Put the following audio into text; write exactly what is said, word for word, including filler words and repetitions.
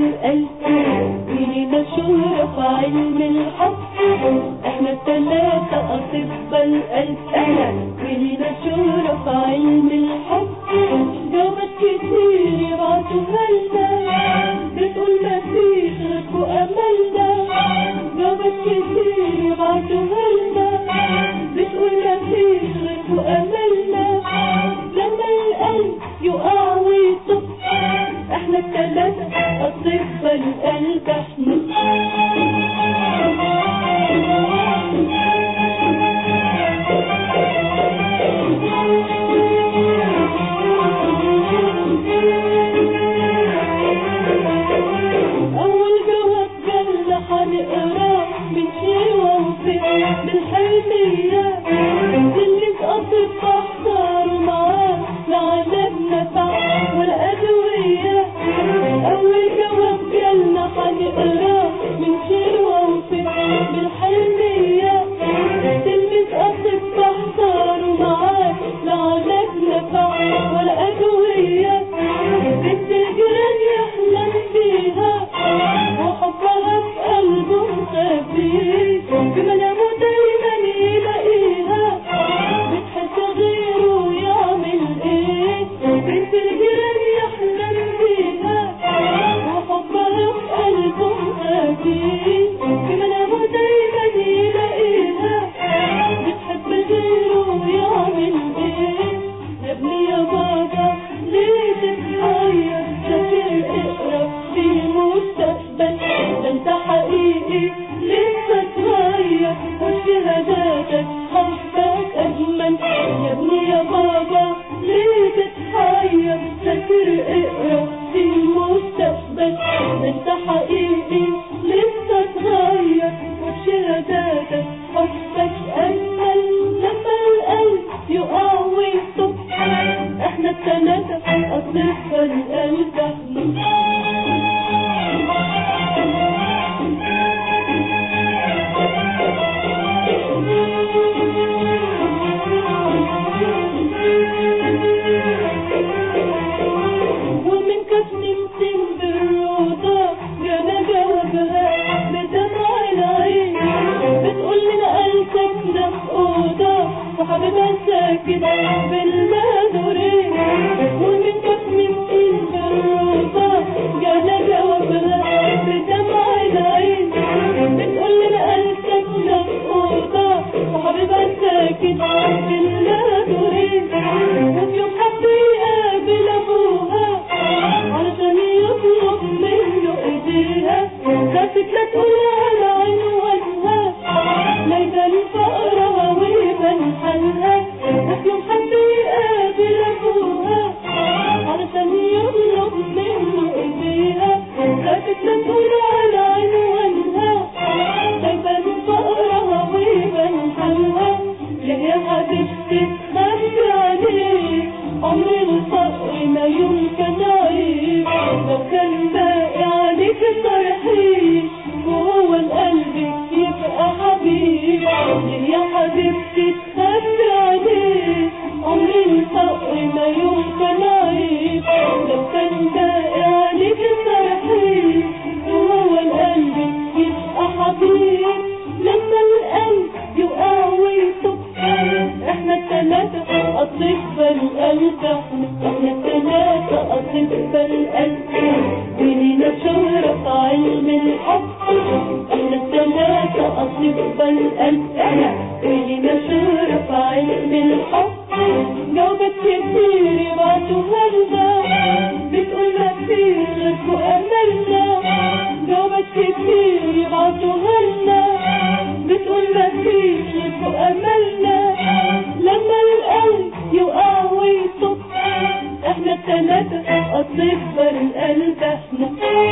القلب ولينا شهرة في علم الحب. احنا التلاتة أطباء القلب ولينا شهرة في علم الحب. جوابات كتير يبعتوها لنا بتقول مفيش غيركوا أملنا. جوابات كتير يبعتوها لنا بتقول مفيش غيركوا أملنا. لما القلب يقع ويطب احنا التلاتة أطباء القلب احنا. أول جواب جالنا هنقراه من شيوة وفيه بالحلمية اللي أطباء احضروا معاه لا علاج نفع ولا أدوية. أول جواب جالنا هنقراه من شيوة وفيه بالحلمية تلميذ أطباء احضروا معاه لا علاج نفع ولا أدوية. بنت الجيران يحلم بيها وحبها في قلبه مخبيه بمنامه دايما يلاقيها بتحس غيره يعمل ايه. بنت الجيران يحلم بيها وحبها في قلبه مخبيه بمنامه دايما يلاقيها بتحب غيره يعمل ايه. يا ابني يا بابا ليه تتغير ذاكر اقرا في المستقبل ده انت حقيقي لسه صغير وشهاداتك حبك اجمل. يا ابني يا بابا ليه تتحير ذاكر اقرا في المستقبل ده انت حقيقي لسه صغير وشهاداتك حبك اجمل. لما القلب يقع ويطب احنا التلاتة أطباء القلب احنا. ومن كتم يمكن بالروضة جانا جوابها بدمع العين بتقول لنا قلبك ده في أوضة وحبيبها ساكت بالمدورين. ومن كتم يمكن بالروضة جانا جوابها بدمع العين بتقول لنا قلبك ده في أوضة وحبيبها ساكت بالمدورين. وفي يوم حب يقابل أبوها علشان يطلب منه ايديها خافت لا تقول على عنوانها لا يبان فقرها ويبان حالها. وفي يوم حب يقابل ابوها علشان يطلب منه ايديها خافت لا تقول على عنوانها لا يبان فقرها ويبان حالها. ليه يا حبيبتي تخافي عليه عمر الفقر ما يمكن عيب لو كان باقي عليك الترحيب وهو القلب يبقى حبيب. ليه يا حبيبتي تخافي عليه عمر الفقر ما يمكن عيب لو كان باقي عليك الترحيب وهو القلب يبقى حبيب. لما القلب يقع ويطب احنا التلاتة أطباء القلب احنا التلاتة أطباء القلب ولينا شهرة في علم الحب. احنا التلاتة أطباء القلب ولينا شهرة في علم الحب. جوابات كتير يبعتوها لنا بتقول مفيش غيركوا أملنا. جوابات كتير يبعتوها لنا بتقول مفيش غيركوا أملنا. لما القلب يقع ويطب احنا التلاتة أطباء القلب احنا.